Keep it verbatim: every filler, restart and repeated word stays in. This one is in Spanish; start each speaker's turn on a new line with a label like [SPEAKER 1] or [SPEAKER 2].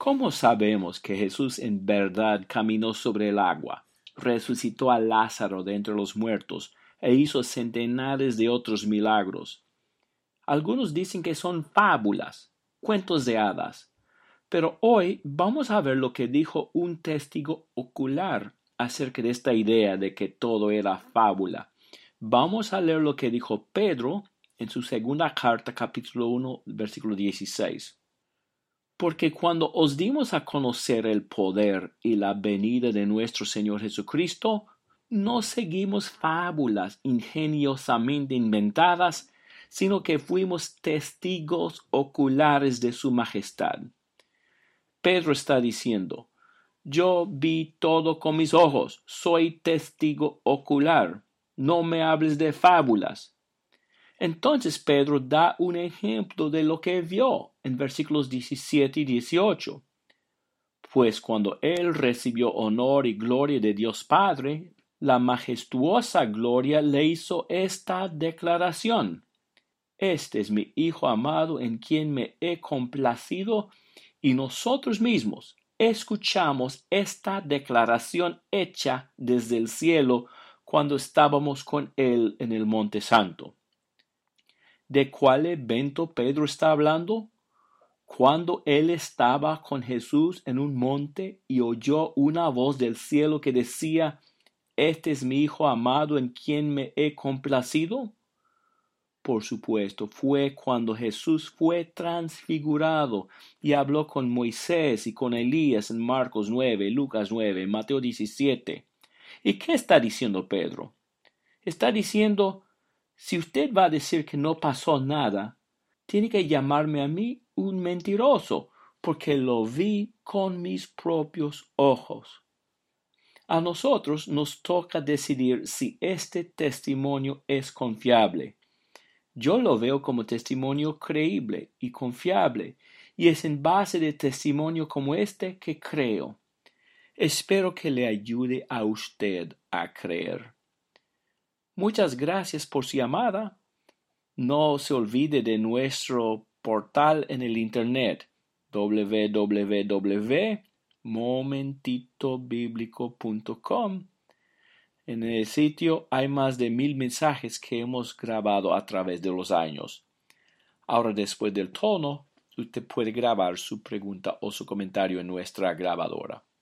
[SPEAKER 1] ¿Cómo sabemos que Jesús en verdad caminó sobre el agua, resucitó a Lázaro de entre los muertos e hizo centenares de otros milagros? Algunos dicen que son fábulas, cuentos de hadas, pero hoy vamos a ver lo que dijo un testigo ocular acerca de esta idea de que todo era fábula. Vamos a leer lo que dijo Pedro en su segunda carta, capítulo uno, versículo dieciséis. Porque cuando os dimos a conocer el poder y la venida de nuestro Señor Jesucristo, no seguimos fábulas ingeniosamente inventadas, sino que fuimos testigos oculares de su majestad. Pedro está diciendo, yo vi todo con mis ojos, soy testigo ocular, no me hables de fábulas. Entonces Pedro da un ejemplo de lo que vio en versículos diecisiete y dieciocho. Pues cuando él recibió honor y gloria de Dios Padre, la majestuosa gloria le hizo esta declaración. Este es mi Hijo amado en quien me he complacido, y nosotros mismos escuchamos esta declaración hecha desde el cielo cuando estábamos con él en el Monte Santo. ¿De cuál evento Pedro está hablando? Cuando él estaba con Jesús en un monte y oyó una voz del cielo que decía, «Este es mi Hijo amado en quien me he complacido». Por supuesto, fue cuando Jesús fue transfigurado y habló con Moisés y con Elías en Marcos nueve, Lucas nueve, Mateo diecisiete. ¿Y qué está diciendo Pedro? Está diciendo, si usted va a decir que no pasó nada, tiene que llamarme a mí un mentiroso, porque lo vi con mis propios ojos. A nosotros nos toca decidir si este testimonio es confiable. Yo lo veo como testimonio creíble y confiable, y es en base de testimonio como este que creo. Espero que le ayude a usted a creer. Muchas gracias por su llamada. No se olvide de nuestro portal en el internet doble u doble u doble u punto momentito bíblico punto com. En el sitio hay más de mil mensajes que hemos grabado a través de los años. Ahora, después del tono, usted puede grabar su pregunta o su comentario en nuestra grabadora.